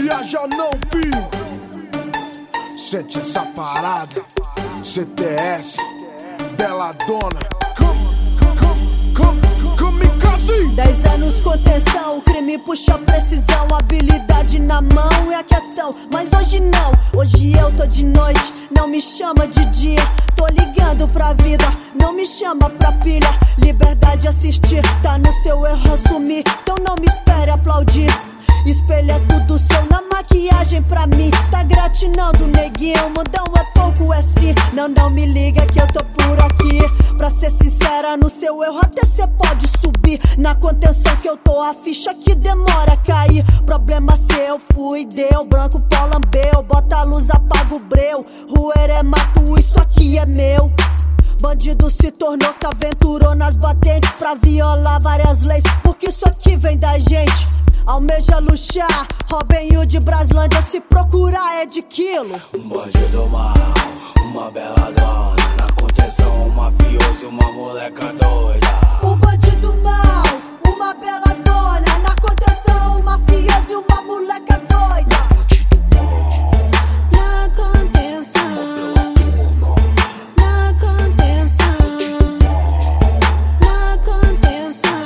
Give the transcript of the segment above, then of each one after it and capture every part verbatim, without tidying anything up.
Viaja não, filho. Sente essa parada. C T S, Bela Dona. Come, come, come, kamikaze. Dez anos contenção, o crime puxa precisão. Habilidade na mão é a questão, mas hoje não. Hoje eu tô de noite, não me chama de dia. Tô ligando pra vida, não me chama pra pilha. Liberdade assistir, tá no seu erro assumir. Então não me espere aplaudir. Espelha tudo seu na maquiagem pra mim. Tá gratinando, neguinho, mundão é pouco, é sim. Não, não me liga que eu tô por aqui. Pra ser sincera, no seu erro até cê pode subir. Na contenção que eu tô, a ficha que demora a cair. Problema seu, fui, deu, branco pó lambeu. Bota a luz, apaga o breu. Rueira é mato, isso aqui é meu. Bandido se tornou, se aventurou nas batentes pra violar várias leis, porque isso aqui vem da gente. Almeja luxar, Robin Hood, Braslândia, se procurar é de quilo. Um bandido mal, uma bela dona. Na contenção, um mafioso, uma moleca doida. Um bandido mal, uma bela dona. Na contenção, um mafioso e uma moleca doida. Na contenção, na contenção, na contenção,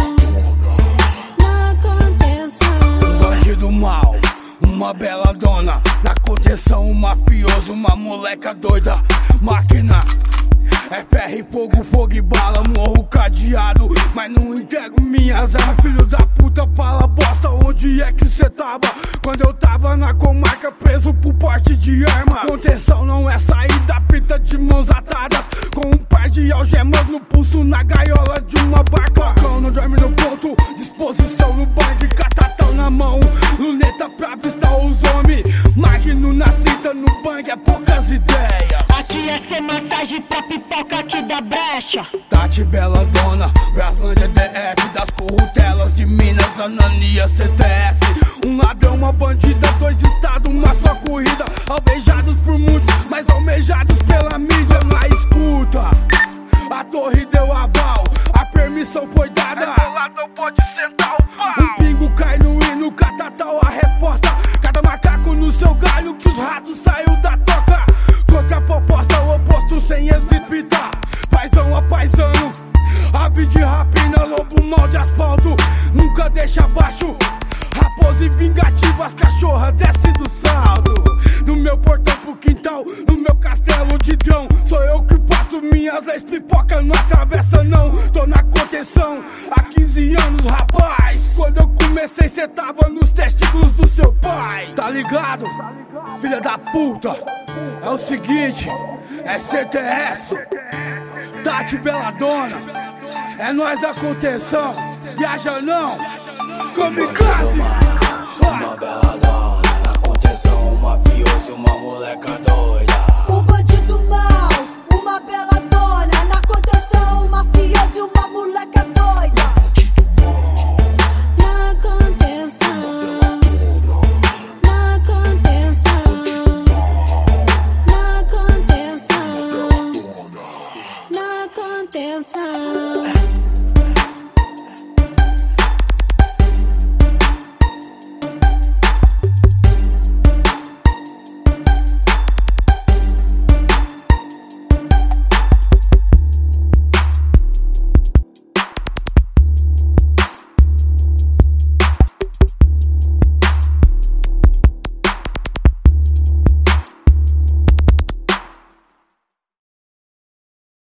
na contenção. Um bandido mal, uma bela dona. Na contenção, um mafioso, uma moleca doida. Máquina é ferro e fogo, fogo e bala. Morro cadeado, mas não entrego minhas armas. Filho da puta, fala bosta, onde é que cê tava? Quando eu tava na comarca, preso por porte de arma. Contenção não é saída, fita de mãos atadas, com um par de algemas no pulso, na gaiola de uma barca. Cão não dorme no ponto, disposição no bang, catatão na mão, luneta pra avistar os homens. Magno na cinta, no bang, é poucas ideias. Aqui é ser massagem pra pipoca aqui da brecha. Tati, Bela Dona, Braslândia, D F, das corrutelas de Minas, Anania, C T S. Um ladrão, uma bandida, dois estados, uma só corrida. Alvejados por muitos, mas almejados pela mídia. Na escuta, a torre deu aval, a permissão foi dada. Boladão pode sentar o pau. O pingo cai no hino, catatal a resposta. Cada macaco no seu galho, que os ratos saiu da toca. Contra a proposta, o oposto sem exibita. Paizão a paisano, ave de rapina, lobo mal de asfalto, nunca deixa abaixo. Raposa e vingativa, as cachorras desce do saldo. No meu portão pro quintal, no meu castelo de drão. Sou eu que faço minhas leis, pipoca não atravessa não. Tô na contenção há quinze anos, rapaz. Quando eu comecei, cê tava nos testículos do seu pai. Tá ligado, filha da puta? É o seguinte, é C T S, Tati, Bela Dona. É nós da contenção, viaja não, kamikaze.